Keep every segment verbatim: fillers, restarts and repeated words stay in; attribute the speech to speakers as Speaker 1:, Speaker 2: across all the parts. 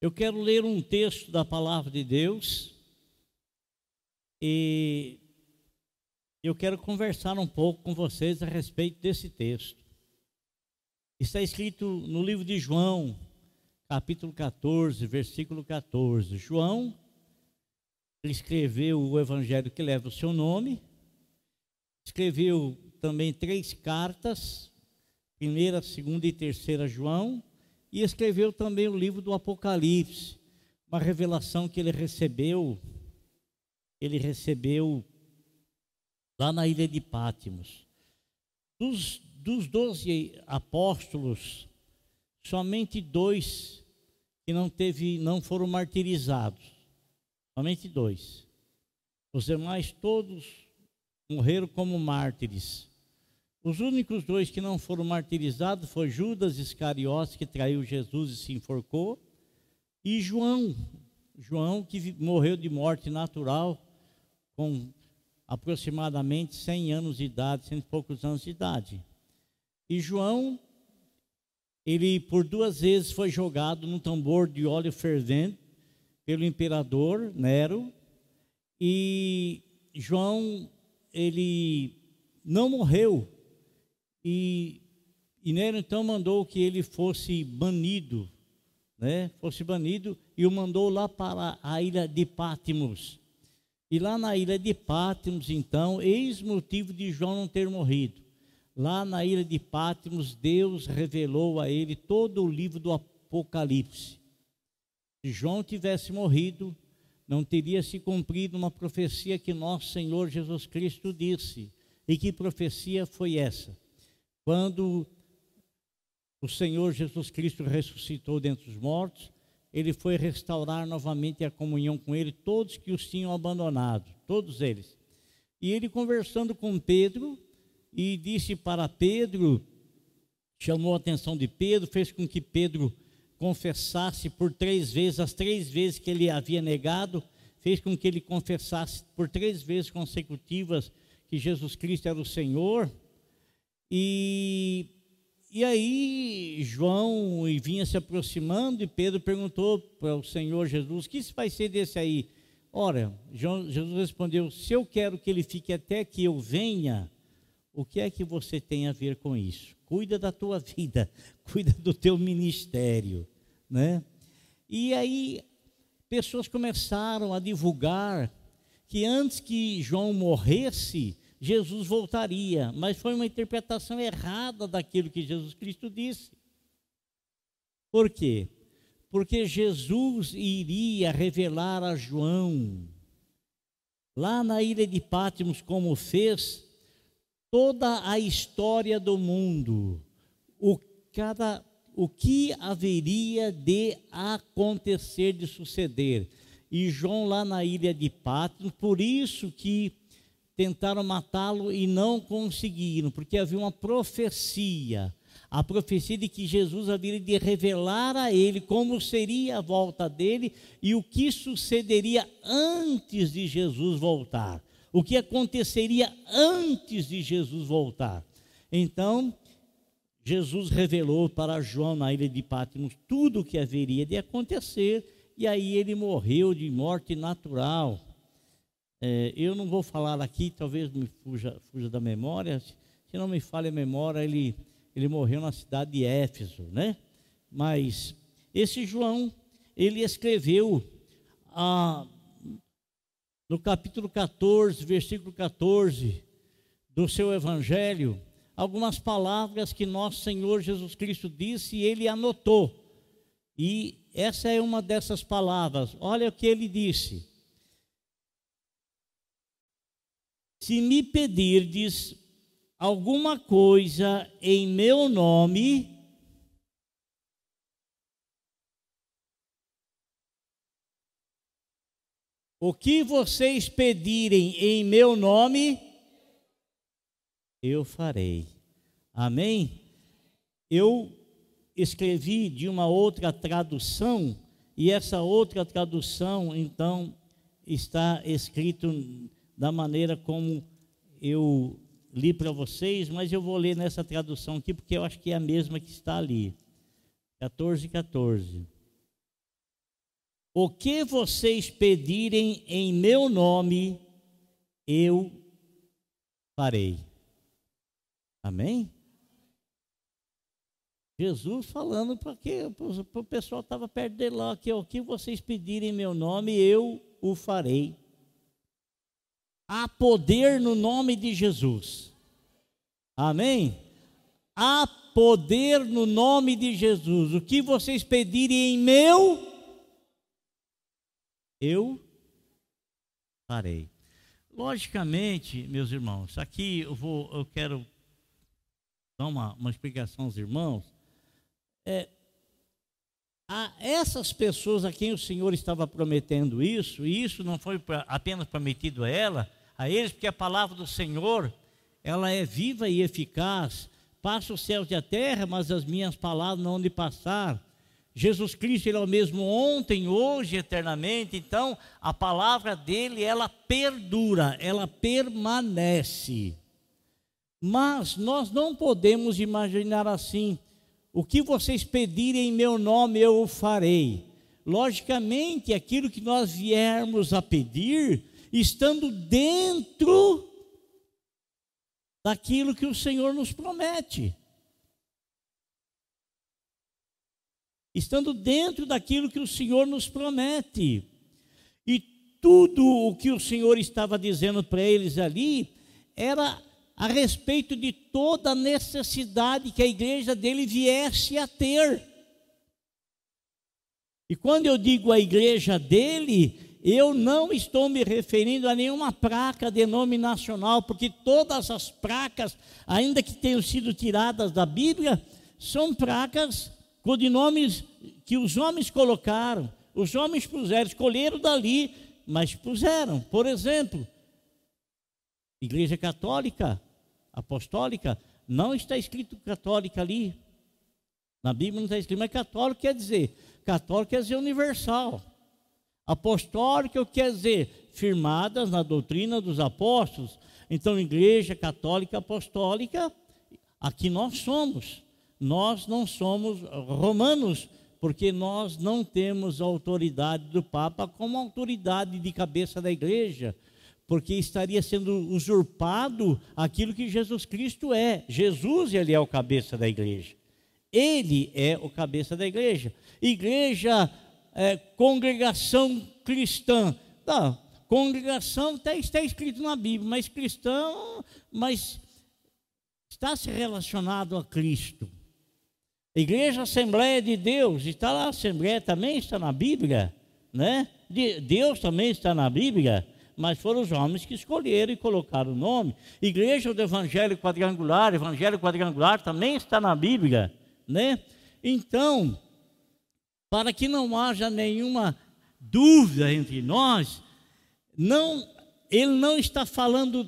Speaker 1: Eu quero ler um texto da palavra de Deus e eu quero conversar um pouco com vocês a respeito desse texto. Está escrito no livro de João, capítulo quatorze, versículo quatorze. João, ele escreveu o evangelho que leva o seu nome, escreveu também três cartas, primeira, segunda e terceira João, e escreveu também o livro do Apocalipse, uma revelação que ele recebeu, ele recebeu lá na ilha de Patmos. Dos, dos doze apóstolos, somente dois que não, teve, não foram martirizados, somente dois. Os demais todos morreram como mártires. Os únicos dois que não foram martirizados foi Judas Iscariotes, que traiu Jesus e se enforcou, e João, João que morreu de morte natural com aproximadamente cem anos de idade, cento e poucos anos de idade. E João, ele por duas vezes foi jogado num tambor de óleo fervente pelo imperador Nero, e João, ele não morreu, e, e Nero então mandou que ele fosse banido, né? fosse banido, e o mandou lá para a ilha de Patmos. E lá na ilha de Patmos, então, eis motivo de João não ter morrido. Lá na ilha de Patmos, Deus revelou a ele todo o livro do Apocalipse. Se João tivesse morrido, não teria se cumprido uma profecia que nosso Senhor Jesus Cristo disse. E que profecia foi essa? Quando o Senhor Jesus Cristo ressuscitou dentre os mortos, ele foi restaurar novamente a comunhão com ele, todos que os tinham abandonado, todos eles. E ele conversando com Pedro, e disse para Pedro, chamou a atenção de Pedro, fez com que Pedro confessasse por três vezes, as três vezes que ele havia negado, fez com que ele confessasse por três vezes consecutivas que Jesus Cristo era o Senhor. E, e aí João vinha se aproximando e Pedro perguntou para o Senhor Jesus: que vai ser desse aí? Ora, João, Jesus respondeu: se eu quero que ele fique até que eu venha, o que é que você tem a ver com isso? Cuida da tua vida, cuida do teu ministério, né? E aí pessoas começaram a divulgar que antes que João morresse, Jesus voltaria, mas foi uma interpretação errada daquilo que Jesus Cristo disse. Por quê? Porque Jesus iria revelar a João, lá na ilha de Patmos, como fez, toda a história do mundo, o, cada, o que haveria de acontecer, de suceder. E João lá na ilha de Patmos, por isso que tentaram matá-lo e não conseguiram, porque havia uma profecia, a profecia de que Jesus haveria de revelar a ele como seria a volta dele e o que sucederia antes de Jesus voltar, o que aconteceria antes de Jesus voltar. Então, Jesus revelou para João na ilha de Patmos tudo o que haveria de acontecer, e aí ele morreu de morte natural. É, eu não vou falar aqui, talvez me fuja, fuja da memória, se não me falha a memória, ele, ele morreu na cidade de Éfeso, né? Mas esse João, ele escreveu ah, no capítulo quatorze, versículo quatorze do seu evangelho, algumas palavras que nosso Senhor Jesus Cristo disse e ele anotou. E essa é uma dessas palavras. Olha o que ele disse: se me pedirdes alguma coisa em meu nome, o que vocês pedirem em meu nome, eu farei. Amém? Eu escrevi de uma outra tradução, e essa outra tradução, então, está escrito da maneira como eu li para vocês, mas eu vou ler nessa tradução aqui, porque eu acho que é a mesma que está ali. quatorze, quatorze. o que vocês pedirem em meu nome, eu farei. Amém? Jesus falando para o pessoal que estava perto dele lá, que o que vocês pedirem em meu nome, eu o farei. Há poder no nome de Jesus. Amém? Há poder no nome de Jesus. O que vocês pedirem em meu, eu farei. Logicamente, meus irmãos, aqui eu vou, eu quero dar uma, uma explicação aos irmãos. É, a essas pessoas a quem o Senhor estava prometendo isso, e isso não foi pra, apenas prometido a ela, a eles, porque a palavra do Senhor, ela é viva e eficaz, passa os céus e a terra, mas as minhas palavras não hão de passar. Jesus Cristo, Ele é o mesmo ontem, hoje, eternamente. Então, a palavra dEle, ela perdura, ela permanece. Mas nós não podemos imaginar assim: o que vocês pedirem em meu nome, eu o farei. Logicamente, aquilo que nós viermos a pedir, estando dentro daquilo que o Senhor nos promete. Estando dentro daquilo que o Senhor nos promete. E tudo o que o Senhor estava dizendo para eles ali, era a respeito de toda a necessidade que a igreja dele viesse a ter. E quando eu digo a igreja dele, eu não estou me referindo a nenhuma placa denominacional, porque todas as placas, ainda que tenham sido tiradas da Bíblia, são placas codinomes que os homens colocaram, os homens puseram, escolheram dali, mas puseram. Por exemplo, Igreja Católica, Apostólica, não está escrito católica ali. Na Bíblia não está escrito, mas católico quer dizer, católico quer dizer universal. Apostólico quer dizer firmadas na doutrina dos apóstolos. Então, Igreja Católica Apostólica, aqui nós somos. Nós não somos romanos, porque nós não temos a autoridade do Papa como autoridade de cabeça da igreja, porque estaria sendo usurpado aquilo que Jesus Cristo é. Jesus, ele é o cabeça da igreja. Ele é o cabeça da igreja. Igreja, é, congregação cristã. Não, congregação até está escrito na Bíblia, mas cristão, mas está se relacionado a Cristo. Igreja Assembleia de Deus, está lá, a Assembleia também está na Bíblia, né? De, Deus também está na Bíblia, mas foram os homens que escolheram e colocaram o nome. Igreja do Evangelho Quadrangular, Evangelho Quadrangular também está na Bíblia, né? Então, para que não haja nenhuma dúvida entre nós, não, ele não está falando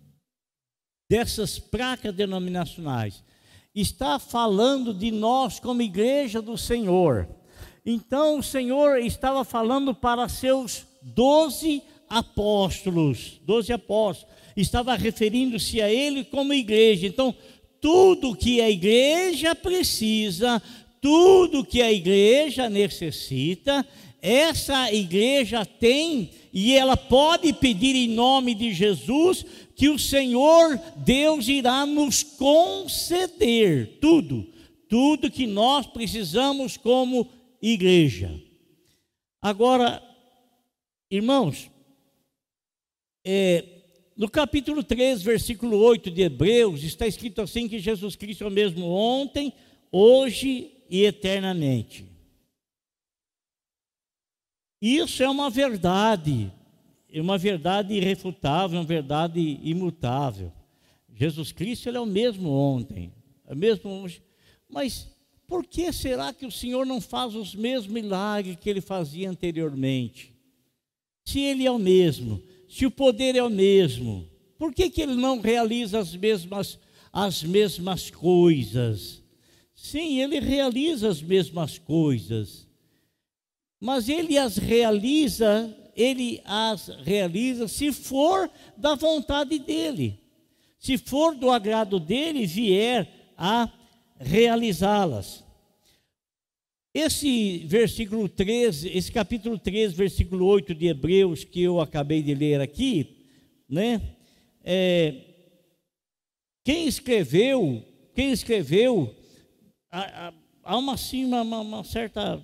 Speaker 1: dessas placas denominacionais, está falando de nós como igreja do Senhor. Então o Senhor estava falando para seus doze apóstolos, doze apóstolos, estava referindo-se a ele como igreja. Então tudo que a igreja precisa, tudo que a igreja necessita, essa igreja tem, e ela pode pedir em nome de Jesus, que o Senhor Deus irá nos conceder tudo, tudo que nós precisamos como igreja. Agora, irmãos, é, no capítulo três, versículo oito de Hebreus, está escrito assim, que Jesus Cristo é o mesmo ontem, hoje e eternamente. Isso é uma verdade, é uma verdade irrefutável, uma verdade imutável. Jesus Cristo, ele é o mesmo ontem, é o mesmo hoje. Mas por que será que o Senhor não faz os mesmos milagres que ele fazia anteriormente? Se ele é o mesmo, se o poder é o mesmo, por que que ele não realiza as mesmas, as mesmas coisas? Sim, ele realiza as mesmas coisas, mas ele as realiza, ele as realiza se for da vontade dele, se for do agrado dele, vier a realizá-las. Esse versículo treze, esse capítulo treze, versículo oito de Hebreus, que eu acabei de ler aqui, né? É, quem escreveu, quem escreveu, há, há uma, assim, uma, uma certa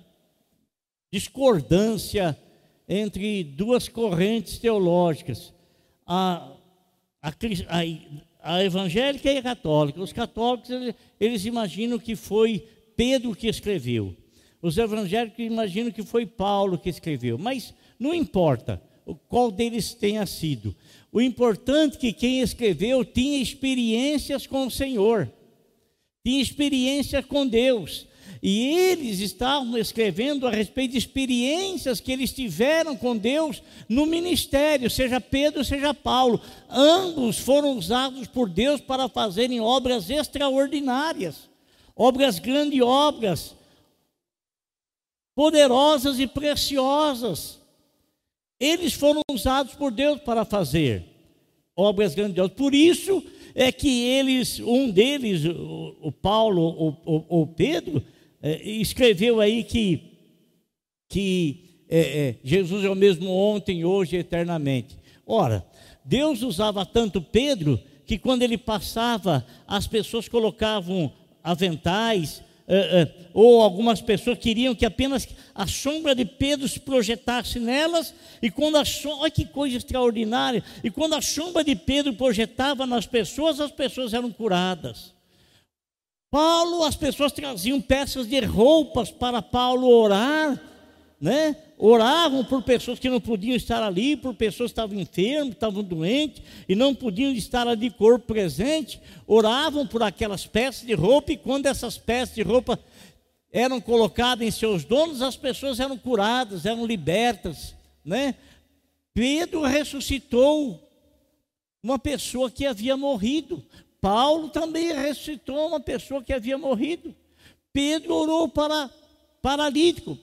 Speaker 1: discordância entre duas correntes teológicas, a, a, a, a evangélica e a católica. Os católicos, eles, eles imaginam que foi Pedro que escreveu. Os evangélicos imaginam que foi Paulo que escreveu, mas não importa qual deles tenha sido. O importante é que quem escreveu tinha experiências com o Senhor, tinha experiência com Deus, e eles estavam escrevendo a respeito de experiências que eles tiveram com Deus no ministério, seja Pedro, seja Paulo. Ambos foram usados por Deus para fazerem obras extraordinárias, obras grandiosas, poderosas e preciosas. Eles foram usados por Deus para fazer obras grandiosas. Por isso é que eles, um deles, o, o Paulo ou o, o Pedro, é, escreveu aí que, que é, é, Jesus é o mesmo ontem, hoje e eternamente. Ora, Deus usava tanto Pedro que quando ele passava, as pessoas colocavam aventais, Uh, uh, ou algumas pessoas queriam que apenas a sombra de Pedro se projetasse nelas, e quando a sombra, olha que coisa extraordinária, e quando a sombra de Pedro projetava nas pessoas, as pessoas eram curadas. Paulo, as pessoas traziam peças de roupas para Paulo orar, né? Oravam por pessoas que não podiam estar ali, por pessoas que estavam enfermas, estavam doentes e não podiam estar ali de corpo presente. Oravam por aquelas peças de roupa, e quando essas peças de roupa eram colocadas em seus donos, as pessoas eram curadas, eram libertas, né? Pedro ressuscitou uma pessoa que havia morrido. Paulo também ressuscitou uma pessoa que havia morrido. Pedro orou para paralítico.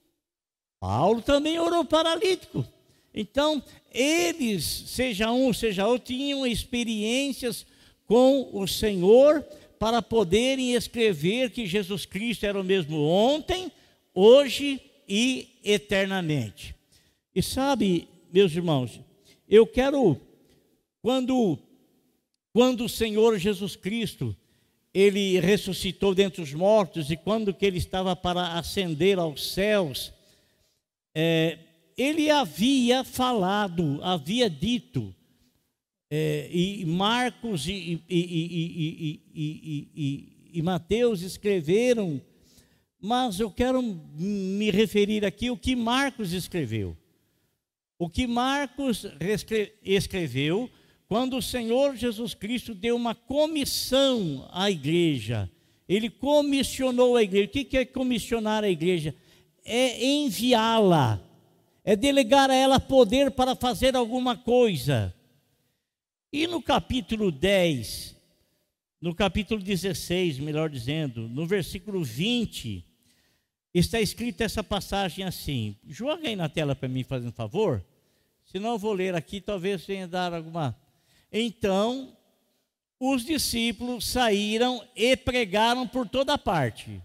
Speaker 1: Paulo também orou paralítico. Então, eles, seja um, seja outro, tinham experiências com o Senhor para poderem escrever que Jesus Cristo era o mesmo ontem, hoje e eternamente. E sabe, meus irmãos, eu quero, quando, quando o Senhor Jesus Cristo, Ele ressuscitou dentre os mortos, e quando que Ele estava para ascender aos céus, É, ele havia falado, havia dito, é, e Marcos e, e, e, e, e, e Mateus escreveram, mas eu quero me referir aqui ao que Marcos escreveu. O que Marcos escreveu quando o Senhor Jesus Cristo deu uma comissão à igreja. Ele comissionou a igreja. O que é comissionar a igreja? É enviá-la, é delegar a ela poder para fazer alguma coisa. E no capítulo dez, no capítulo dezesseis, melhor dizendo, no versículo vinte, está escrita essa passagem assim. Joga aí na tela para mim, fazendo um favor, senão eu vou ler aqui, talvez venha dar alguma. Então, os discípulos saíram e pregaram por toda parte.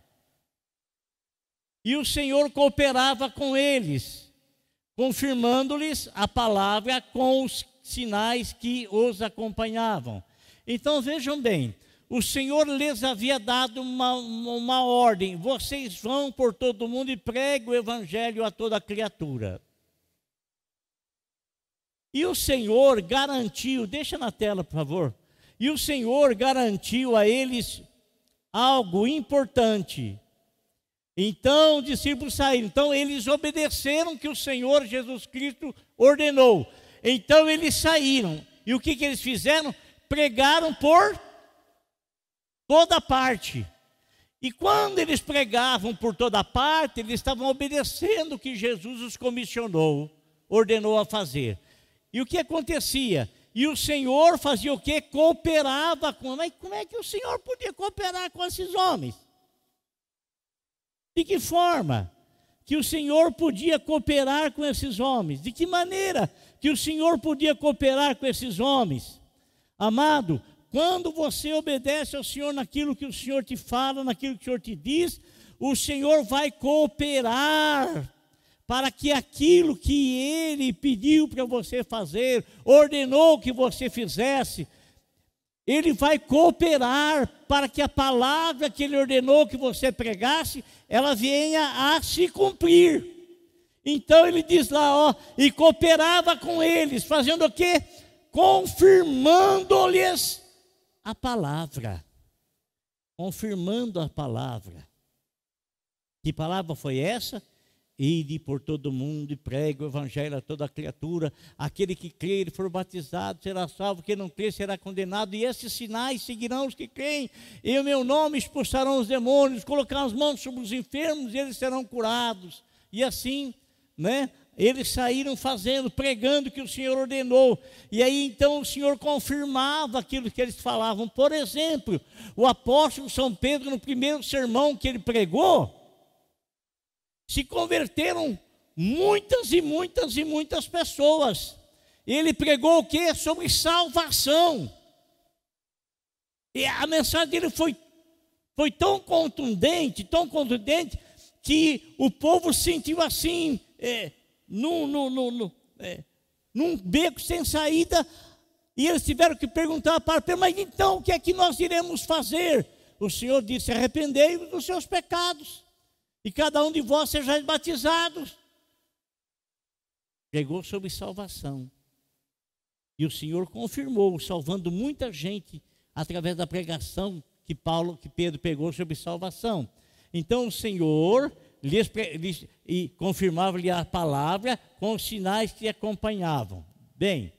Speaker 1: E o Senhor cooperava com eles, confirmando-lhes a palavra com os sinais que os acompanhavam. Então vejam bem, o Senhor lhes havia dado uma, uma ordem: vocês vão por todo mundo e preguem o evangelho a toda criatura. E o Senhor garantiu, deixa na tela por favor, e o Senhor garantiu a eles algo importante. Então os discípulos saíram, então eles obedeceram o que o Senhor Jesus Cristo ordenou. Então eles saíram, e o que, que eles fizeram? Pregaram por toda parte. E quando eles pregavam por toda parte, eles estavam obedecendo o que Jesus os comissionou, ordenou a fazer. E o que acontecia? E o Senhor fazia o quê? Cooperava com... Mas como é que o Senhor podia cooperar com esses homens? De que forma que o Senhor podia cooperar com esses homens? De que maneira que o Senhor podia cooperar com esses homens? Amado, quando você obedece ao Senhor naquilo que o Senhor te fala, naquilo que o Senhor te diz, o Senhor vai cooperar para que aquilo que Ele pediu para você fazer, ordenou que você fizesse, Ele vai cooperar para que a palavra que Ele ordenou que você pregasse, ela venha a se cumprir. Então Ele diz lá, ó, e cooperava com eles, fazendo o quê? Confirmando-lhes a palavra. Confirmando a palavra. Que palavra foi essa? Ide por todo mundo e pregue o evangelho a toda criatura. Aquele que crer e for batizado será salvo, quem não crer será condenado. E esses sinais seguirão os que creem. Em meu nome expulsarão os demônios, colocarão as mãos sobre os enfermos e eles serão curados. E assim, né? Eles saíram fazendo, pregando o que o Senhor ordenou. E aí então o Senhor confirmava aquilo que eles falavam. Por exemplo, o apóstolo São Pedro, no primeiro sermão que ele pregou, se converteram muitas e muitas e muitas pessoas. Ele pregou o quê? Sobre salvação. E a mensagem dele foi, foi tão contundente, tão contundente, que o povo sentiu assim, é, num, num, num, é, num beco sem saída, e eles tiveram que perguntar para Pedro, mas então o que é que nós iremos fazer? O Senhor disse, arrependei-vos dos seus pecados, e cada um de vós seja batizado. Pregou sobre salvação. E o Senhor confirmou, salvando muita gente através da pregação que Paulo, que Pedro pegou sobre salvação. Então o Senhor lhes, lhes e confirmava-lhe a palavra com os sinais que acompanhavam. Bem,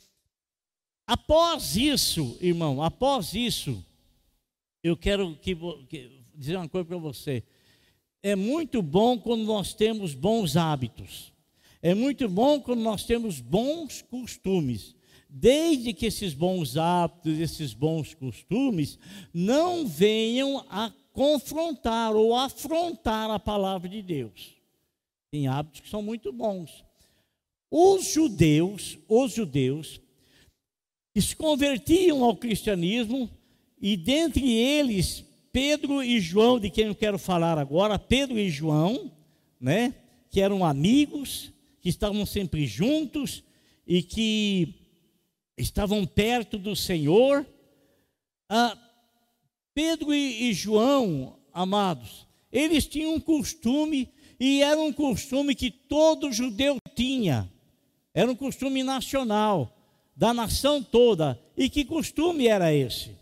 Speaker 1: após isso, irmão, após isso, eu quero que, que, dizer uma coisa para você. É muito bom quando nós temos bons hábitos. É muito bom quando nós temos bons costumes. Desde que esses bons hábitos, esses bons costumes, não venham a confrontar ou afrontar a palavra de Deus. Tem hábitos que são muito bons. Os judeus, os judeus, que se convertiam ao cristianismo, e dentre eles, Pedro e João, de quem eu quero falar agora, Pedro e João, né, que eram amigos, que estavam sempre juntos e que estavam perto do Senhor. Ah, Pedro e, e João, amados, eles tinham um costume, e era um costume que todo judeu tinha, era um costume nacional, da nação toda. E que costume era esse?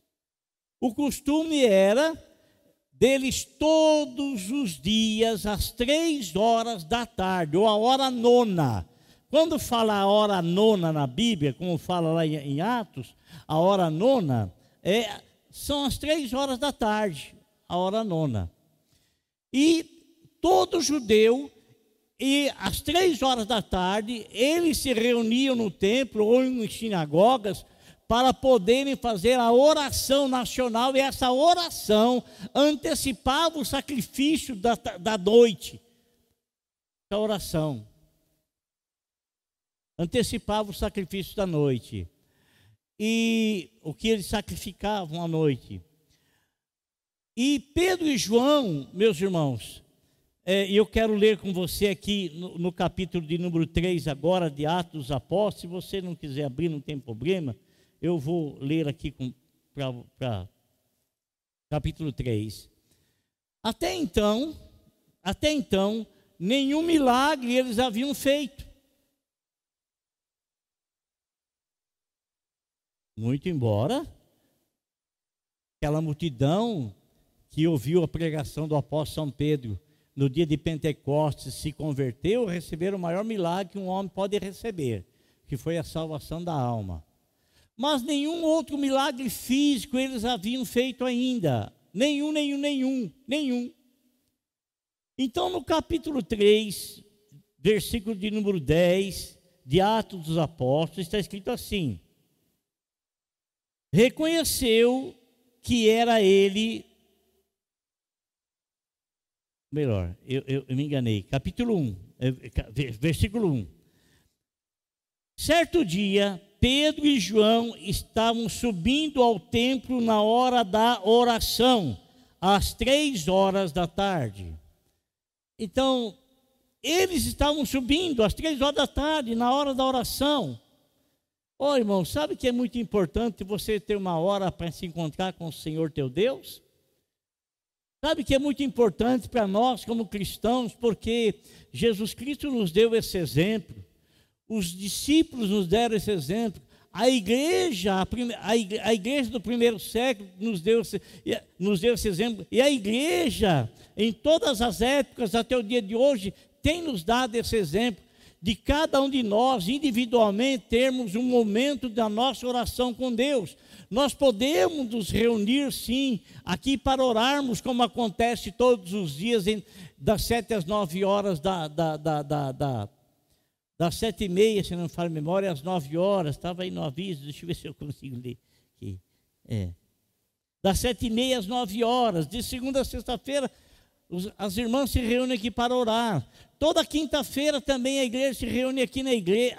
Speaker 1: O costume era deles todos os dias, às três horas da tarde, ou a hora nona. Quando fala a hora nona na Bíblia, como fala lá em Atos, a hora nona, é, são as três horas da tarde, a hora nona. E todo judeu, e às três horas da tarde, eles se reuniam no templo ou em sinagogas, para poderem fazer a oração nacional, e essa oração antecipava o sacrifício da, da noite. A oração antecipava o sacrifício da noite. E o que eles sacrificavam à noite. E Pedro e João, meus irmãos, é, eu quero ler com você aqui no, no capítulo de número três agora, de Atos dos Apóstolos. Se você não quiser abrir, não tem problema. Eu vou ler aqui para capítulo três. Até então, até então, nenhum milagre eles haviam feito. Muito embora aquela multidão que ouviu a pregação do apóstolo São Pedro no dia de Pentecostes se converteu, receberam o maior milagre que um homem pode receber, que foi a salvação da alma. Mas nenhum outro milagre físico eles haviam feito ainda. Nenhum, nenhum, nenhum, nenhum. Então, no capítulo três, versículo de número dez, de Atos dos Apóstolos, está escrito assim: reconheceu que era ele, melhor, eu, eu, eu me enganei, capítulo um, versículo um. Certo dia, Pedro e João estavam subindo ao templo na hora da oração, às três horas da tarde. Então, eles estavam subindo às três horas da tarde, na hora da oração. Ô irmão, sabe que é muito importante você ter uma hora para se encontrar com o Senhor teu Deus? Sabe que é muito importante para nós como cristãos, porque Jesus Cristo nos deu esse exemplo, os discípulos nos deram esse exemplo, a igreja, a, prime, a, igreja, a igreja do primeiro século nos deu, esse, nos deu esse exemplo, e a igreja, em todas as épocas, até o dia de hoje, tem nos dado esse exemplo, de cada um de nós, individualmente, termos um momento da nossa oração com Deus. Nós podemos nos reunir, sim, aqui para orarmos, como acontece todos os dias, em, das sete às nove horas, da, da, da, da, da, das sete e meia, se não me falha a memória, às nove horas, estava aí no aviso, deixa eu ver se eu consigo ler aqui. É. Das sete e meia às nove horas, de segunda a sexta-feira, as irmãs se reúnem aqui para orar. Toda quinta-feira também a igreja se reúne aqui na igreja,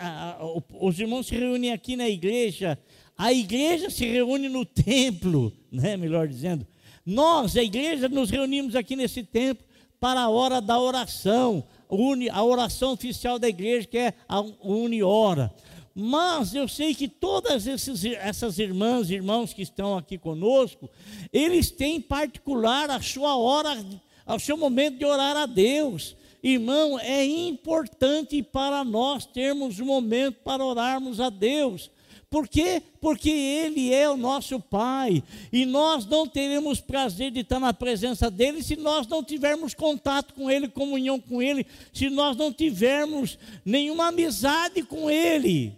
Speaker 1: os irmãos se reúnem aqui na igreja, a igreja se reúne no templo, né, melhor dizendo. Nós, a igreja, nos reunimos aqui nesse templo para a hora da oração, a oração oficial da igreja, que é a Uniora. Mas eu sei que todas esses, essas irmãs e irmãos que estão aqui conosco, eles têm em particular a sua hora, o seu momento de orar a Deus. Irmão, é importante para nós termos um momento para orarmos a Deus. Por quê? Porque Ele é o nosso Pai, e nós não teremos prazer de estar na presença dEle se nós não tivermos contato com Ele, comunhão com Ele, se nós não tivermos nenhuma amizade com Ele.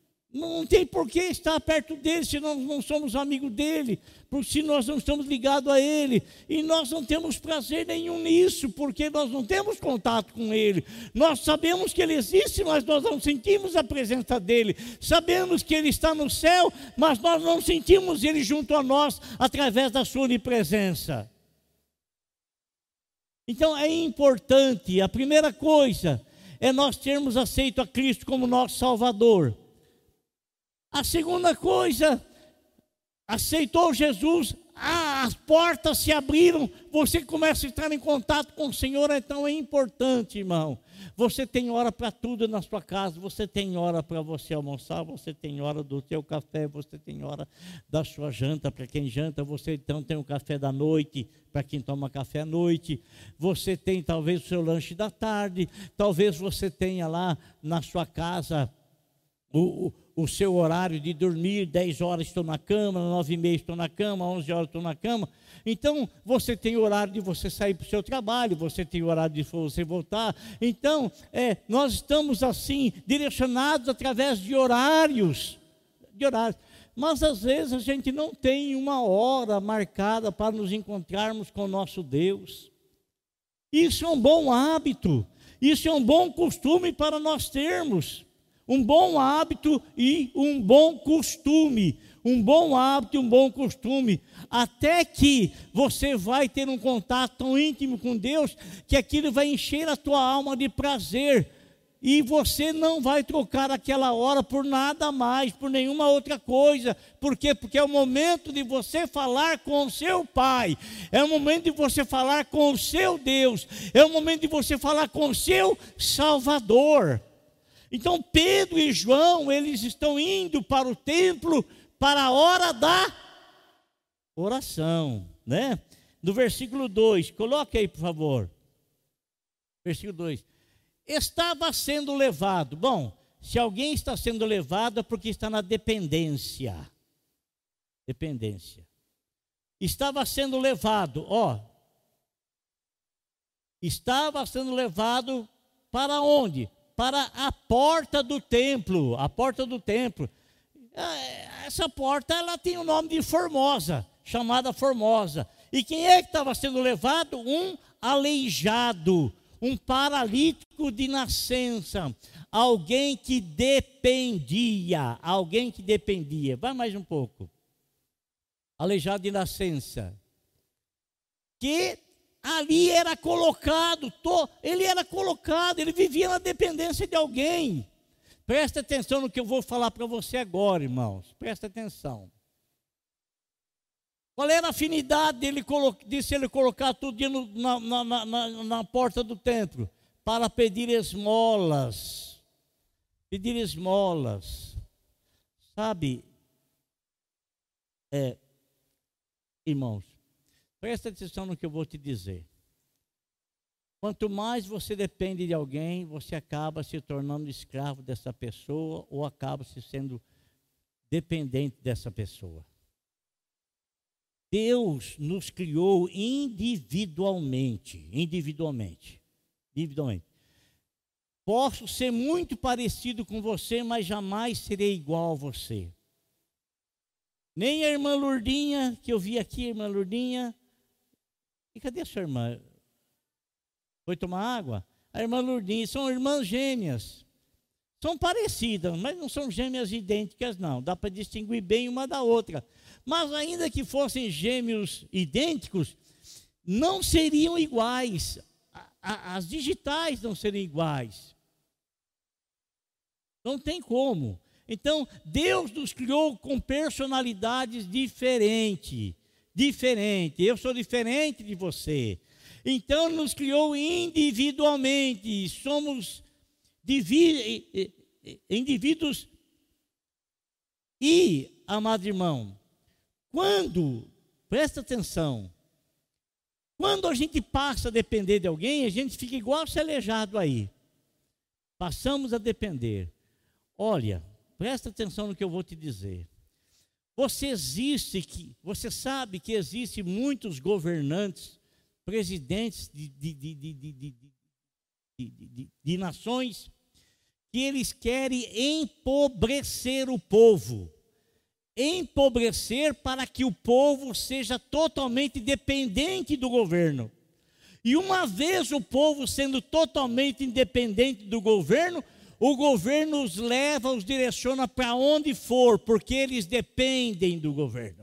Speaker 1: Não tem por que estar perto dEle se nós não somos amigos dEle, se nós não estamos ligados a Ele, e nós não temos prazer nenhum nisso, porque nós não temos contato com Ele. Nós sabemos que Ele existe, mas nós não sentimos a presença dEle. Sabemos que Ele está no céu, mas nós não sentimos Ele junto a nós, através da sua onipresença. Então é importante, a primeira coisa é nós termos aceito a Cristo como nosso Salvador. A segunda coisa, aceitou Jesus, ah, as portas se abriram, você começa a entrar em contato com o Senhor. Então é importante, irmão. Você tem hora para tudo na sua casa, você tem hora para você almoçar, você tem hora do seu café, você tem hora da sua janta para quem janta, você então tem o café da noite para quem toma café à noite, você tem talvez o seu lanche da tarde, talvez você tenha lá na sua casa o, o o seu horário de dormir, dez horas estou na cama, nove e meia estou na cama, onze horas estou na cama. Então, você tem o horário de você sair para o seu trabalho, você tem o horário de você voltar. Então, é, nós estamos assim, direcionados através de horários, de horários. Mas, às vezes, a gente não tem uma hora marcada para nos encontrarmos com o nosso Deus. Isso é um bom hábito, isso é um bom costume para nós termos. Um bom hábito e um bom costume, um bom hábito e um bom costume, até que você vai ter um contato tão íntimo com Deus, que aquilo vai encher a tua alma de prazer, e você não vai trocar aquela hora por nada mais, por nenhuma outra coisa. Por quê? Porque é o momento de você falar com o seu Pai, é o momento de você falar com o seu Deus, é o momento de você falar com o seu Salvador. Então Pedro e João, eles estão indo para o templo para a hora da oração, né? No versículo dois, coloque aí por favor, versículo dois, estava sendo levado. Bom, se alguém está sendo levado é porque está na dependência, dependência, estava sendo levado, ó, estava sendo levado para onde? Para a porta do templo, a porta do templo. Essa porta, ela tem o nome de Formosa, chamada Formosa. E quem é que estava sendo levado? Um aleijado, um paralítico de nascença, alguém que dependia, alguém que dependia. Vai mais um pouco. Aleijado de nascença. Que ali era colocado, ele era colocado, ele vivia na dependência de alguém. Presta atenção no que eu vou falar para você agora, irmãos, presta atenção. Qual era a afinidade dele, de se ele colocar todo dia no, na, na, na, na porta do templo? Para pedir esmolas. Pedir esmolas. Sabe, é, irmãos, presta atenção no que eu vou te dizer. Quanto mais você depende de alguém, você acaba se tornando escravo dessa pessoa ou acaba se sendo dependente dessa pessoa. Deus nos criou individualmente, individualmente, individualmente. Posso ser muito parecido com você, mas jamais serei igual a você. Nem a irmã Lourdinha, que eu vi aqui, irmã Lourdinha. E cadê a sua irmã? Foi tomar água? A irmã Lourdinha, são irmãs gêmeas. São parecidas, mas não são gêmeas idênticas, não. Dá para distinguir bem uma da outra. Mas ainda que fossem gêmeos idênticos, não seriam iguais. As digitais não seriam iguais. Não tem como. Então, Deus nos criou com personalidades diferentes. Diferente. Eu sou diferente de você. Então, nos criou individualmente. Somos indivíduos. E, amado irmão, quando, presta atenção, quando a gente passa a depender de alguém, a gente fica igual ser aleijado aí. Passamos a depender. Olha, presta atenção no que eu vou te dizer. Você existe, que, você sabe que existem muitos governantes, presidentes de, de, de, de, de, de, de, de, de nações, que eles querem empobrecer o povo. Empobrecer para que o povo seja totalmente dependente do governo. E uma vez o povo sendo totalmente independente do governo, o governo os leva, os direciona para onde for, porque eles dependem do governo.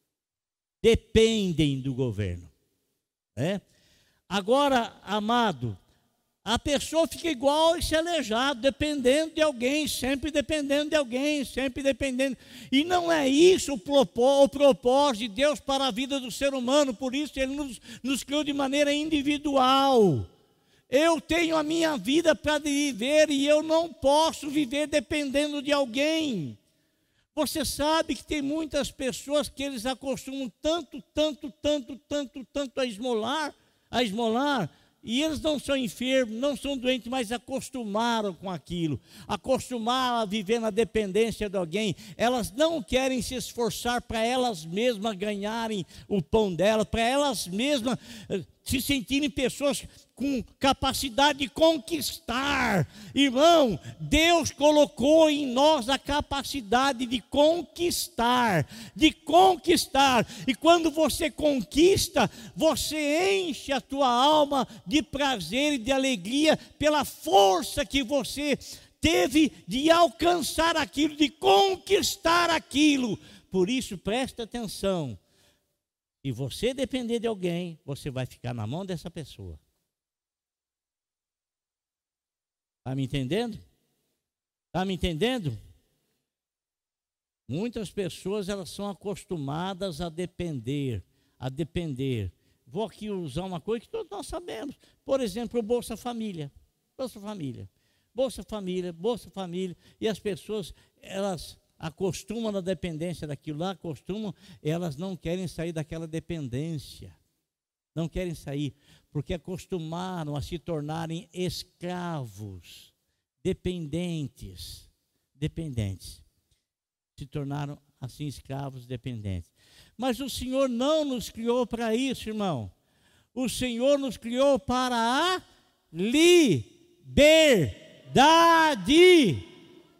Speaker 1: Dependem do governo. É? Agora, amado, a pessoa fica igual esse aleijado, dependendo de alguém, sempre dependendo de alguém, sempre dependendo. E não é isso o propósito de Deus para a vida do ser humano, por isso Ele nos, nos criou de maneira individual. Eu tenho a minha vida para viver e eu não posso viver dependendo de alguém. Você sabe que tem muitas pessoas que eles acostumam tanto, tanto, tanto, tanto, tanto a esmolar, a esmolar, e eles não são enfermos, não são doentes, mas acostumaram com aquilo, acostumaram a viver na dependência de alguém. Elas não querem se esforçar para elas mesmas ganharem o pão delas, para elas mesmas se sentirem pessoas com capacidade de conquistar. Irmão, Deus colocou em nós a capacidade de conquistar, de conquistar. E quando você conquista, você enche a tua alma de prazer e de alegria pela força que você teve de alcançar aquilo, de conquistar aquilo. Por isso, presta atenção. Se você depender de alguém, você vai ficar na mão dessa pessoa. Está me entendendo? Está me entendendo? Muitas pessoas, elas são acostumadas a depender, a depender. Vou aqui usar uma coisa que todos nós sabemos. Por exemplo, o Bolsa Família. Bolsa Família. Bolsa Família, Bolsa Família. E as pessoas, elas acostumam na dependência daquilo lá, acostumam, elas não querem sair daquela dependência. Não querem sair, porque acostumaram a se tornarem escravos, dependentes, dependentes. Se tornaram assim escravos, dependentes. Mas o Senhor não nos criou para isso, irmão. O Senhor nos criou para a liberdade.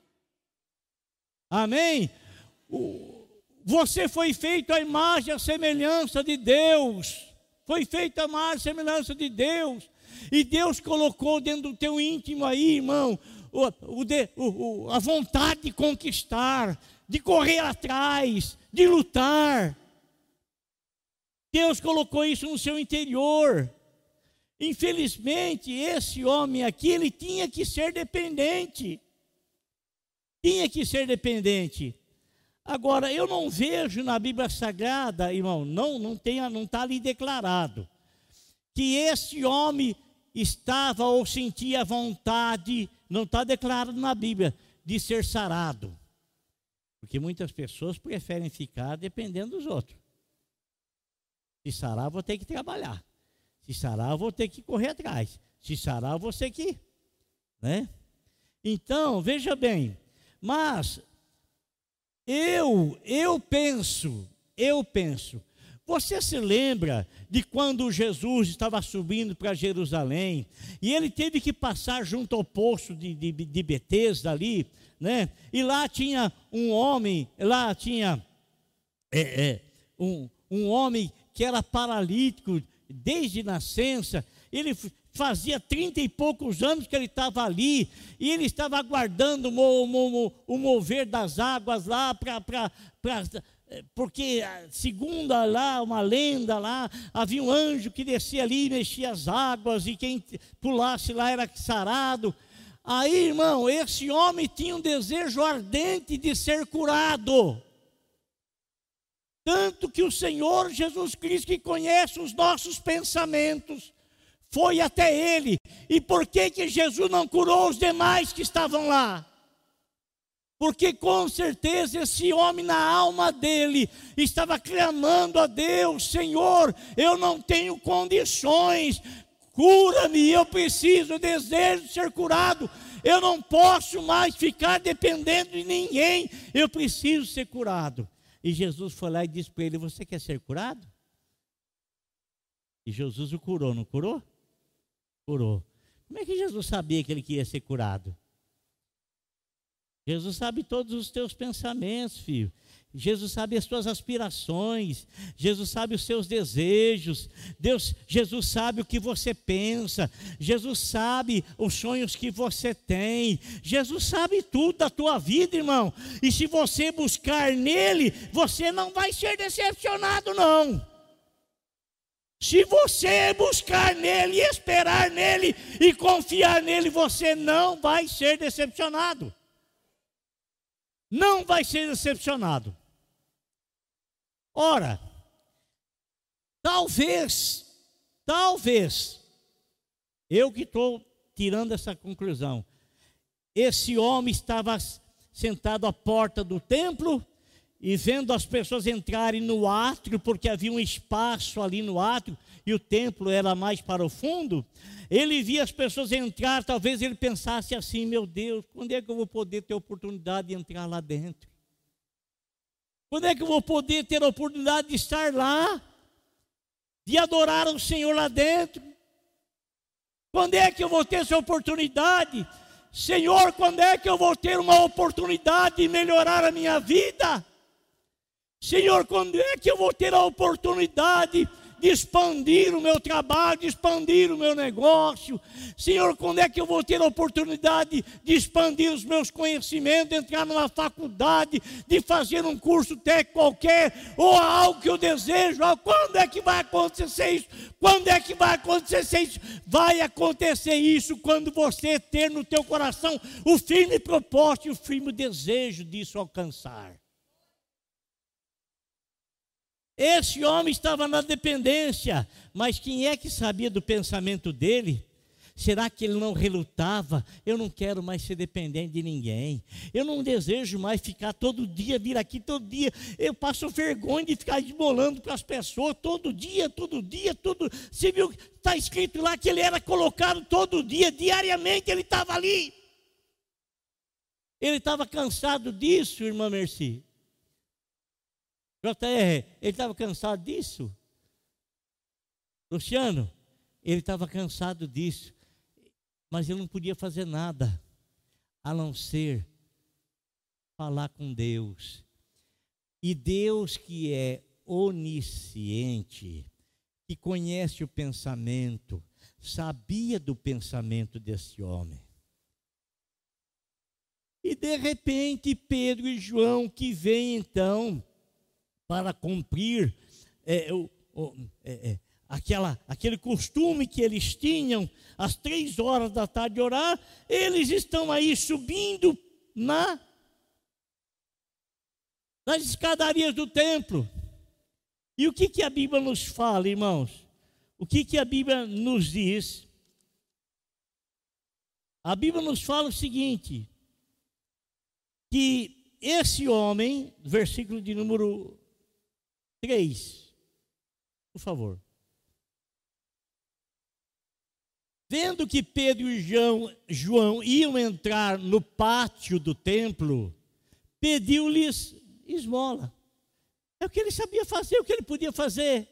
Speaker 1: Amém? Você foi feito à imagem e à semelhança de Deus. Foi feito à imagem e semelhança de Deus. E Deus colocou dentro do teu íntimo aí, irmão, o, o, o, a vontade de conquistar, de correr atrás, de lutar. Deus colocou isso no seu interior. Infelizmente, esse homem aqui, ele tinha que ser dependente. Tinha que ser dependente. Agora, eu não vejo na Bíblia Sagrada, irmão, não não tem, não está ali declarado, que esse homem estava ou sentia vontade, não está declarado na Bíblia, de ser sarado. Porque muitas pessoas preferem ficar dependendo dos outros. Se sarar, vou ter que trabalhar. Se sarar, vou ter que correr atrás. Se sarar, vou ter que... né? Então, veja bem, mas eu, eu penso, eu penso, você se lembra de quando Jesus estava subindo para Jerusalém, e ele teve que passar junto ao poço de, de, de Betesda ali, né? E lá tinha um homem, lá tinha é, é, um, um homem que era paralítico desde nascença. Ele fazia trinta e poucos anos que ele estava ali, e ele estava aguardando o, o, o mover das águas lá, pra, pra, pra, porque segundo lá, uma lenda lá, havia um anjo que descia ali e mexia as águas, e quem pulasse lá era sarado. Aí, irmão, esse homem tinha um desejo ardente de ser curado. Tanto que o Senhor Jesus Cristo, que conhece os nossos pensamentos, foi até ele. E por que que Jesus não curou os demais que estavam lá? Porque com certeza esse homem, na alma dele, estava clamando a Deus: Senhor, eu não tenho condições, cura-me, eu preciso, eu desejo ser curado, eu não posso mais ficar dependendo de ninguém, eu preciso ser curado. E Jesus foi lá e disse para ele: você quer ser curado? E Jesus o curou, não curou? Curou. Como é que Jesus sabia que ele queria ser curado? Jesus sabe todos os teus pensamentos, filho. Jesus sabe as tuas aspirações. Jesus sabe os seus desejos. Deus, Jesus sabe o que você pensa. Jesus sabe os sonhos que você tem. Jesus sabe tudo da tua vida, irmão. E se você buscar nele, você não vai ser decepcionado, não. Se você buscar nele, esperar nele e confiar nele, você não vai ser decepcionado. Não vai ser decepcionado. Ora, talvez, talvez, eu que estou tirando essa conclusão, esse homem estava sentado à porta do templo e vendo as pessoas entrarem no átrio, porque havia um espaço ali no átrio, e o templo era mais para o fundo. Ele via as pessoas entrar, talvez ele pensasse assim: meu Deus, quando é que eu vou poder ter oportunidade de entrar lá dentro? Quando é que eu vou poder ter a oportunidade de estar lá, de adorar o Senhor lá dentro? Quando é que eu vou ter essa oportunidade? Senhor, quando é que eu vou ter uma oportunidade de melhorar a minha vida? Senhor, quando é que eu vou ter a oportunidade de expandir o meu trabalho, de expandir o meu negócio? Senhor, quando é que eu vou ter a oportunidade de expandir os meus conhecimentos, de entrar numa faculdade, de fazer um curso técnico qualquer, ou algo que eu desejo? Quando é que vai acontecer isso? Quando é que vai acontecer isso? Vai acontecer isso quando você ter no teu coração o firme propósito e o firme desejo disso alcançar. Esse homem estava na dependência, mas quem é que sabia do pensamento dele? Será que ele não relutava? Eu não quero mais ser dependente de ninguém. Eu não desejo mais ficar todo dia, vir aqui todo dia. Eu passo vergonha de ficar esbolando para as pessoas todo dia, todo dia, todo. Você viu que está escrito lá que ele era colocado todo dia, diariamente ele estava ali. Ele estava cansado disso, irmã Mercy. J R, ele estava cansado disso? Luciano, ele estava cansado disso, mas ele não podia fazer nada, a não ser falar com Deus. E Deus, que é onisciente, que conhece o pensamento, sabia do pensamento desse homem. E de repente Pedro e João, que vêm então para cumprir é, o, o, é, é, aquela, aquele costume que eles tinham, às três horas da tarde orar, eles estão aí subindo na, nas escadarias do templo. E o que, que a Bíblia nos fala, irmãos? O que, que a Bíblia nos diz? A Bíblia nos fala o seguinte, que esse homem, versículo de número três, por favor. Vendo que Pedro e João, João iam entrar no pátio do templo, pediu-lhes esmola. É o que ele sabia fazer, o que ele podia fazer.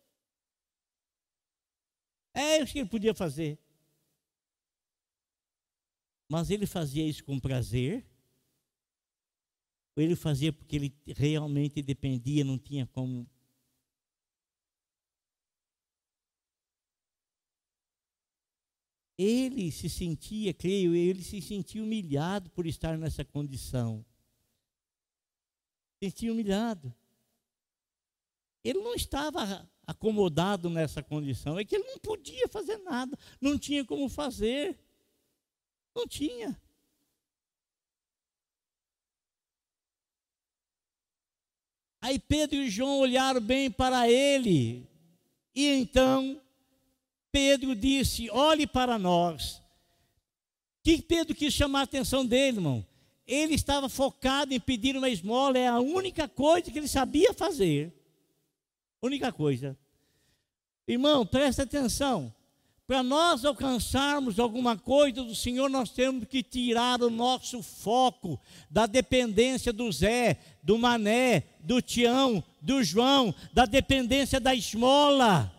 Speaker 1: É o que ele podia fazer. Mas ele fazia isso com prazer? Ou ele fazia porque ele realmente dependia, não tinha como? Ele se sentia, creio, ele se sentia humilhado por estar nessa condição. Se sentia humilhado. Ele não estava acomodado nessa condição, é que ele não podia fazer nada, não tinha como fazer. Não tinha. Aí Pedro e João olharam bem para ele, e então Pedro disse: olhe para nós. O que Pedro quis chamar a atenção dele, irmão? Ele estava focado em pedir uma esmola, é a única coisa que ele sabia fazer. Única coisa. Irmão, presta atenção. Para nós alcançarmos alguma coisa do Senhor, nós temos que tirar o nosso foco da dependência do Zé, do Mané, do Tião, do João, da dependência da esmola.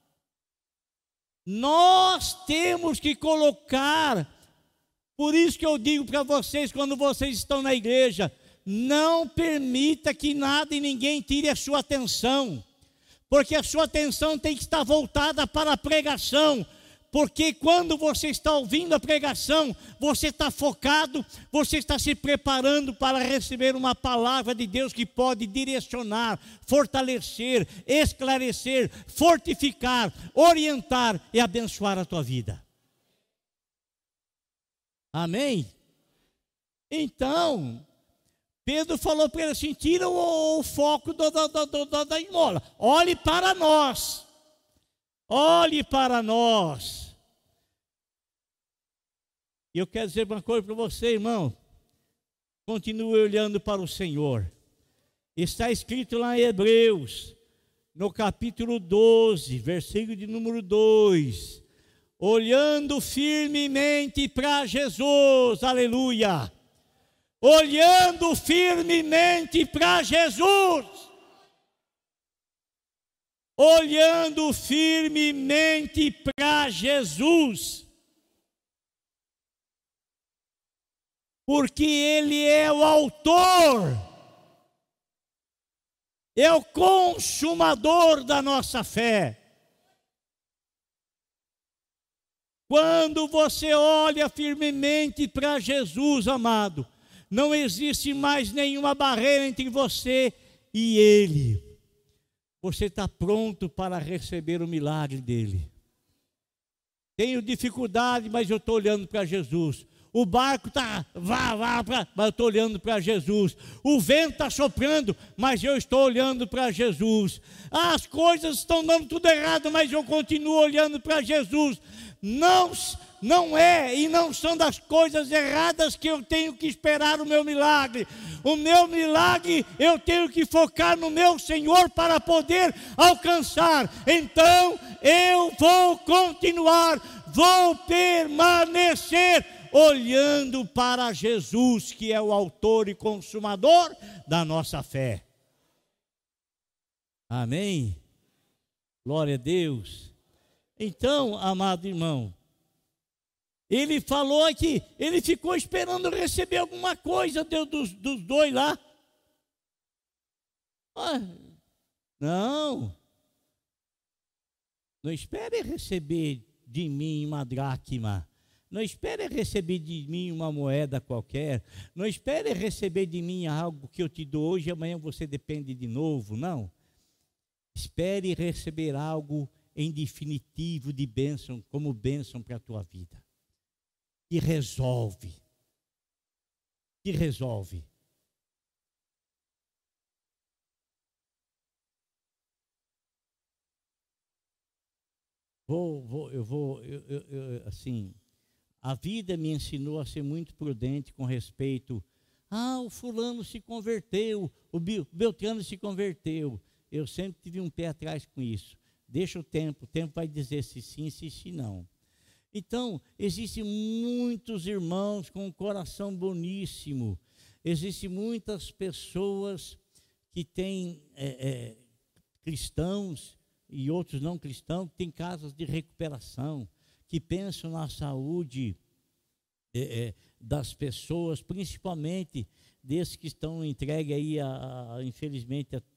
Speaker 1: Nós temos que colocar, por isso que eu digo para vocês, quando vocês estão na igreja, não permita que nada e ninguém tire a sua atenção, porque a sua atenção tem que estar voltada para a pregação. Porque quando você está ouvindo a pregação, você está focado, você está se preparando para receber uma palavra de Deus que pode direcionar, fortalecer, esclarecer, fortificar, orientar e abençoar a tua vida. Amém? Então, Pedro falou para ele assim: tira o, o foco do, do, do, do, da esmola, olhe para nós, olhe para nós. E eu quero dizer uma coisa para você, irmão. Continue olhando para o Senhor. Está escrito lá em Hebreus, no capítulo doze, versículo de número dois. Olhando firmemente para Jesus, aleluia. Olhando firmemente para Jesus. Olhando firmemente para Jesus. Porque Ele é o autor, é o consumador da nossa fé. Quando você olha firmemente para Jesus, amado, não existe mais nenhuma barreira entre você e Ele. Você está pronto para receber o milagre dEle. Tenho dificuldade, mas eu estou olhando para Jesus. O barco está, vá, vá, vá, mas eu estou olhando para Jesus. O vento está soprando, mas eu estou olhando para Jesus. As coisas estão dando tudo errado, mas eu continuo olhando para Jesus. Não, não é e não são das coisas erradas que eu tenho que esperar o meu milagre. O meu milagre eu tenho que focar no meu Senhor para poder alcançar. Então eu vou continuar, vou permanecer olhando para Jesus, que é o autor e consumador da nossa fé. Amém? Glória a Deus. Então, amado irmão, ele falou aqui, ele ficou esperando receber alguma coisa dos, dos dois lá. Ah, não, não espere receber de mim uma dracma. Não espere receber de mim uma moeda qualquer. Não espere receber de mim algo que eu te dou hoje e amanhã você depende de novo. Não. Espere receber algo em definitivo de bênção, como bênção para a tua vida. Que resolve. Que resolve. vou, vou, eu vou, eu, eu, eu, assim, a vida me ensinou a ser muito prudente com respeito. Ah, o fulano se converteu, o Beltrano se converteu. Eu sempre tive um pé atrás com isso. Deixa o tempo, o tempo vai dizer se sim, se sim, não. Então, existem muitos irmãos com um coração boníssimo. Existem muitas pessoas que têm é, é, cristãos e outros não cristãos, que têm casas de recuperação, que pensam na saúde é, é, das pessoas, principalmente desses que estão entregues aí, a, a, infelizmente, a,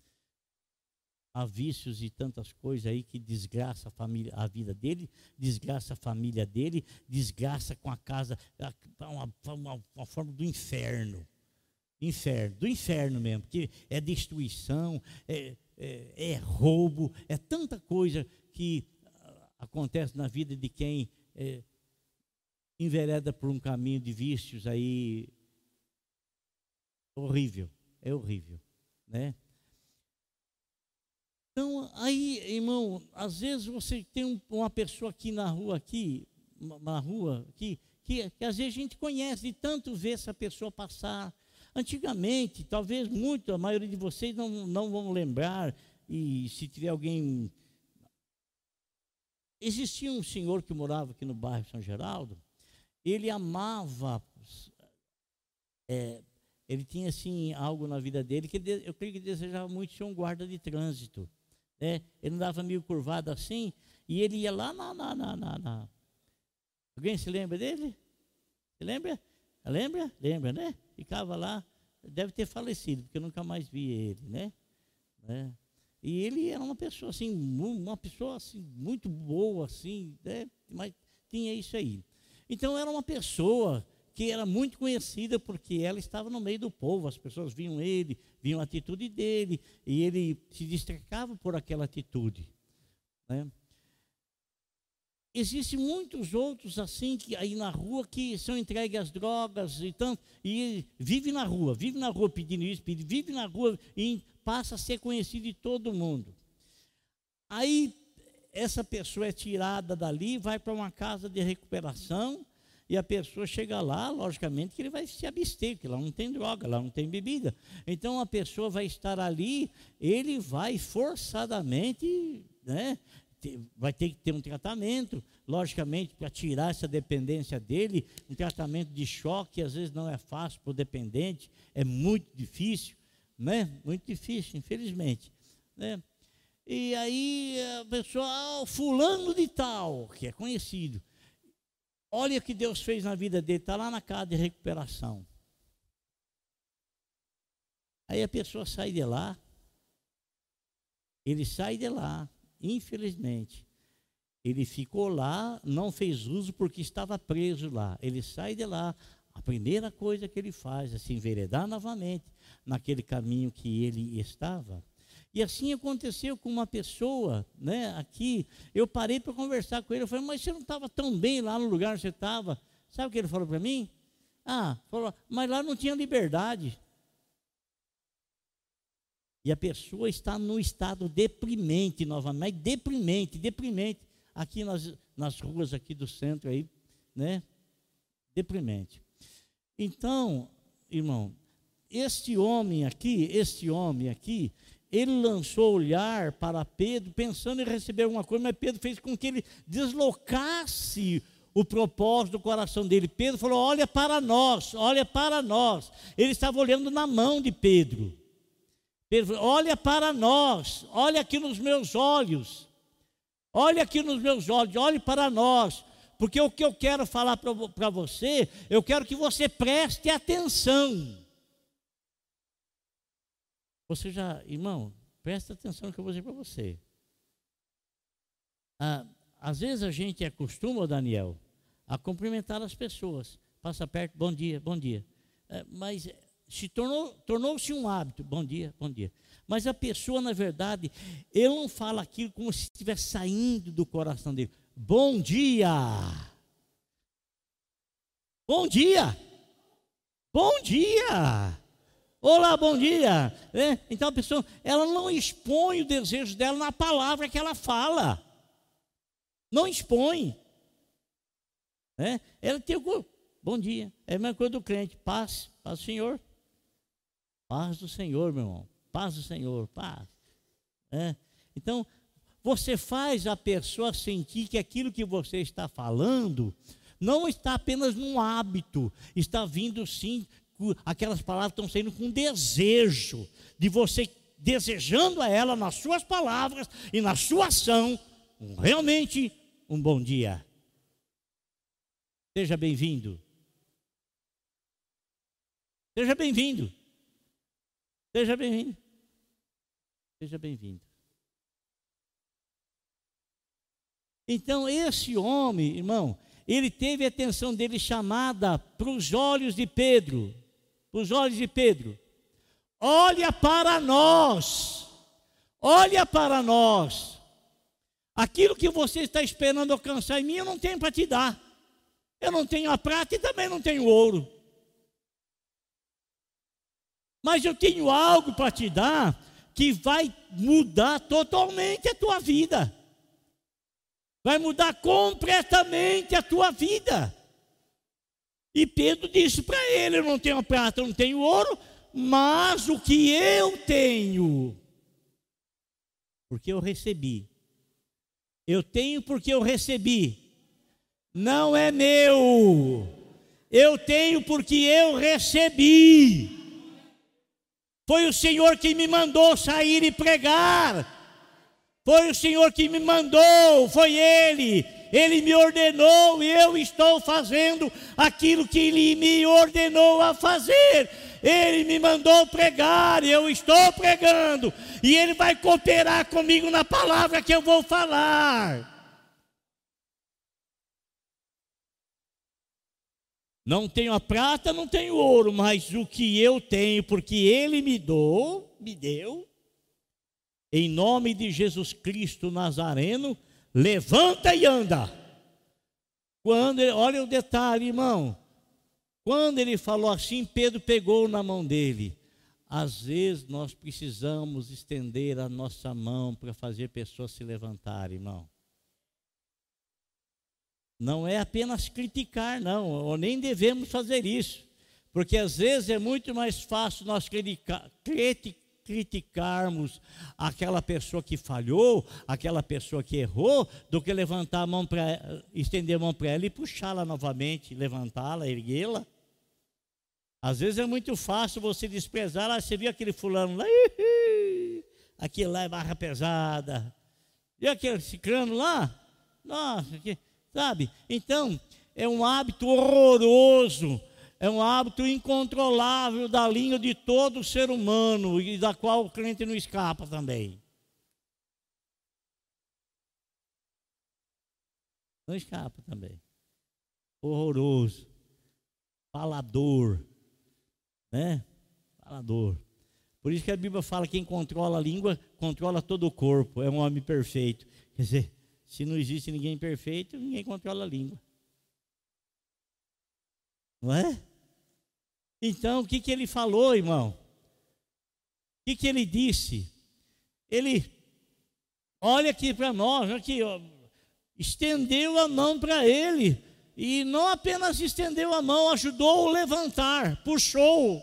Speaker 1: a vícios e tantas coisas aí que desgraça a família, a vida dele, desgraça a família dele, desgraça com a casa, uma, uma, uma forma do inferno. Inferno, do inferno mesmo, porque é destruição, é, é, é roubo, é tanta coisa que acontece na vida de quem é, envereda por um caminho de vícios aí horrível, é horrível, né? Então, aí, irmão, às vezes você tem um, uma pessoa aqui na rua, aqui, na rua, aqui, que, que às vezes a gente conhece, de tanto ver essa pessoa passar. Antigamente, talvez muito, a maioria de vocês não, não vão lembrar, e se tiver alguém... Existia um senhor que morava aqui no bairro São Geraldo, ele amava, é, ele tinha assim algo na vida dele, que ele, eu creio que desejava muito ser um guarda de trânsito, né? Ele andava meio curvado assim, e ele ia lá na... na, na, na, na... Alguém se lembra dele? Se lembra? Lembra? Lembra, né? Ficava lá, deve ter falecido, porque eu nunca mais vi ele, né? né? E ele era uma pessoa assim, uma pessoa assim, muito boa, assim, né? Mas tinha isso aí. Então era uma pessoa que era muito conhecida, porque ela estava no meio do povo, as pessoas viam ele, viam a atitude dele, e ele se destacava por aquela atitude, né? Existem muitos outros assim que aí na rua que são entregues às drogas e tanto, e vive na rua, vive na rua pedindo isso, pedindo, vive na rua e passa a ser conhecido de todo mundo. Aí essa pessoa é tirada dali, vai para uma casa de recuperação, e a pessoa chega lá, logicamente que ele vai se abster, porque lá não tem droga, lá não tem bebida. Então a pessoa vai estar ali, ele vai forçadamente, né? Vai ter que ter um tratamento, logicamente, para tirar essa dependência dele, um tratamento de choque, às vezes não é fácil para o dependente, é muito difícil, né? Muito difícil, infelizmente, né? E aí a pessoa, ah, o fulano de tal, que é conhecido, olha o que Deus fez na vida dele, está lá na casa de recuperação. Aí a pessoa sai de lá, ele sai de lá, infelizmente, ele ficou lá, não fez uso porque estava preso lá. Ele sai de lá, a primeira coisa que ele faz é se enveredar novamente naquele caminho que ele estava. E assim aconteceu com uma pessoa, né, aqui. Eu parei para conversar com ele, eu falei, mas você não estava tão bem lá no lugar onde você estava? Sabe o que ele falou para mim? Ah, falou, mas lá não tinha liberdade. E a pessoa está num estado deprimente novamente, deprimente, deprimente, aqui nas, nas ruas aqui do centro aí, né? Deprimente. Então, irmão, este homem aqui, este homem aqui, ele lançou o olhar para Pedro, pensando em receber alguma coisa, mas Pedro fez com que ele deslocasse o propósito do coração dele. Pedro falou, olha para nós, olha para nós. Ele estava olhando na mão de Pedro. Pedro falou, olha para nós, olha aqui nos meus olhos, olha aqui nos meus olhos, olhe para nós, porque o que eu quero falar para você, eu quero que você preste atenção. Você já, irmão, presta atenção no que eu vou dizer para você. Ah, às vezes a gente acostuma, Daniel, a cumprimentar as pessoas, passa perto, bom dia, bom dia, é, mas se tornou, tornou-se um hábito, bom dia, bom dia. Mas a pessoa, na verdade, ele não fala aquilo como se estivesse saindo do coração dele. Bom dia! Bom dia! Bom dia! Olá, bom dia! É, então a pessoa, ela não expõe o desejo dela na palavra que ela fala. Não expõe. Né? Ela tem o bom dia. É a mesma coisa do crente. Paz, paz do Senhor. Paz do Senhor, meu irmão. Paz do Senhor, paz. É. Então, você faz a pessoa sentir que aquilo que você está falando não está apenas num hábito, está vindo sim, aquelas palavras estão saindo com desejo, de você desejando a ela nas suas palavras e na sua ação, realmente um bom dia. Seja bem-vindo. Seja bem-vindo. Seja bem-vindo. Seja bem-vindo. Então, esse homem, irmão, ele teve a atenção dele chamada para os olhos de Pedro. Para os olhos de Pedro. Olha para nós. Olha para nós. Aquilo que você está esperando alcançar em mim, eu não tenho para te dar. Eu não tenho a prata e também não tenho ouro. Mas eu tenho algo para te dar que vai mudar totalmente a tua vida. Vai mudar completamente a tua vida. E Pedro disse para ele: eu não tenho prata, eu não tenho ouro, mas o que eu tenho, porque eu recebi. Eu tenho porque eu recebi. Não é meu. Eu tenho porque eu recebi. Foi o Senhor que me mandou sair e pregar. Foi o Senhor que me mandou, foi Ele. Ele me ordenou e eu estou fazendo aquilo que Ele me ordenou a fazer. Ele me mandou pregar e eu estou pregando. E Ele vai cooperar comigo na palavra que eu vou falar. Não tenho a prata, não tenho ouro, mas o que eu tenho, porque Ele me deu, me deu, em nome de Jesus Cristo Nazareno, levanta e anda. Quando ele, olha o detalhe, irmão. Quando ele falou assim, Pedro pegou na mão dele. Às vezes nós precisamos estender a nossa mão para fazer pessoas se levantarem, irmão. Não é apenas criticar, não, ou nem devemos fazer isso. Porque às vezes é muito mais fácil nós criticar, criticar, criticarmos aquela pessoa que falhou, aquela pessoa que errou, do que levantar a mão para estender a mão para ela e puxá-la novamente, levantá-la, erguê-la. Às vezes é muito fácil você desprezar. Ah, você viu aquele fulano lá, aquele lá é barra pesada, viu aquele ciclano lá, nossa, que, sabe? Então é um hábito horroroso. É um hábito incontrolável da linha de todo ser humano e da qual o crente não escapa também. Não escapa também. Horroroso. Falador. Né? Falador. Por isso que a Bíblia fala que quem controla a língua, controla todo o corpo. É um homem perfeito. Quer dizer, se não existe ninguém perfeito, ninguém controla a língua. Não é? Então, o que, que ele falou, irmão? O que, que ele disse? Ele, olha aqui para nós, aqui, ó, estendeu a mão para ele. E não apenas estendeu a mão, ajudou a levantar, puxou.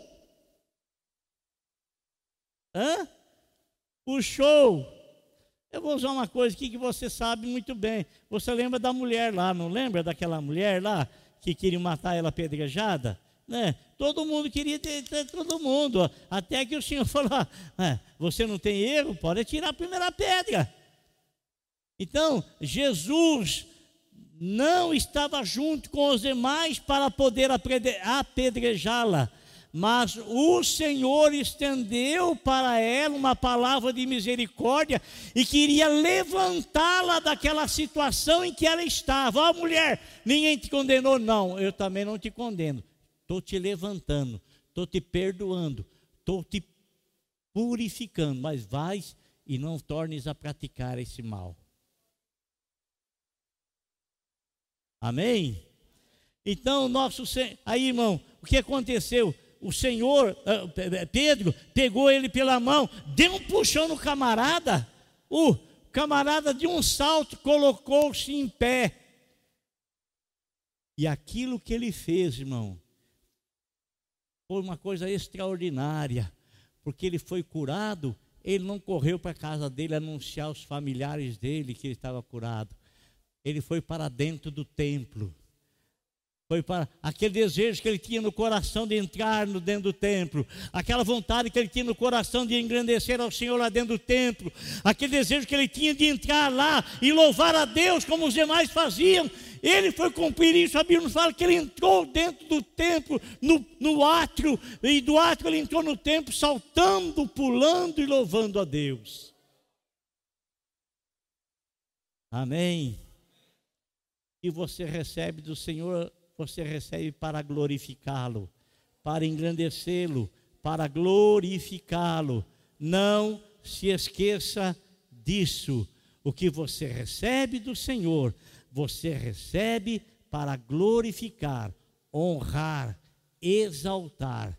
Speaker 1: Hã? Puxou. Eu vou usar uma coisa aqui que você sabe muito bem. Você lembra da mulher lá, não lembra daquela mulher lá? Que queriam matar ela apedrejada, né? Todo mundo queria ter, ter todo mundo, até que o Senhor falou: ah, você não tem erro, pode tirar a primeira pedra. Então, Jesus não estava junto com os demais para poder apedrejá-la, mas o Senhor estendeu para ela uma palavra de misericórdia e queria levantá-la daquela situação em que ela estava. Ó, mulher, ninguém te condenou? Não, eu também não te condeno. Estou te levantando, estou te perdoando, estou te purificando, mas vais e não tornes a praticar esse mal. Amém? Então, nosso aí, irmão, o que aconteceu? O Senhor, Pedro, pegou ele pela mão, deu um puxão no camarada. O camarada de um salto colocou-se em pé. E aquilo que ele fez, irmão, foi uma coisa extraordinária, porque ele foi curado. Ele não correu para a casa dele anunciar aos familiares dele que ele estava curado. Ele foi para dentro do templo. Foi para aquele desejo que ele tinha no coração de entrar no dentro do templo, aquela vontade que ele tinha no coração de engrandecer ao Senhor lá dentro do templo, aquele desejo que ele tinha de entrar lá e louvar a Deus como os demais faziam. Ele foi cumprir isso. A Bíblia nos fala que ele entrou dentro do templo, no, no átrio, e do átrio ele entrou no templo, saltando, pulando e louvando a Deus. Amém. E você recebe do Senhor, você recebe para glorificá-lo, para engrandecê-lo, para glorificá-lo. Não se esqueça disso. O que você recebe do Senhor, você recebe para glorificar, honrar, exaltar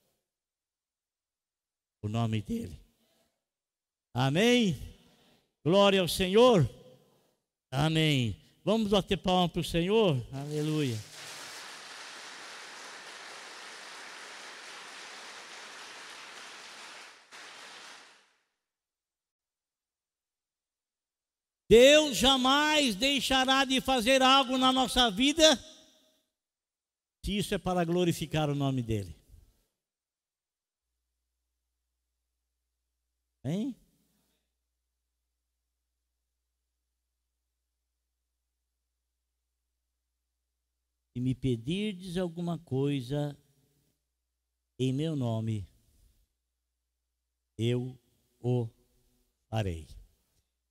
Speaker 1: o nome dEle. Amém? Glória ao Senhor. Amém. Vamos bater palma para o Senhor? Aleluia. Deus jamais deixará de fazer algo na nossa vida, se isso é para glorificar o nome dEle. Hein? Se me pedirdes alguma coisa em meu nome, eu o farei.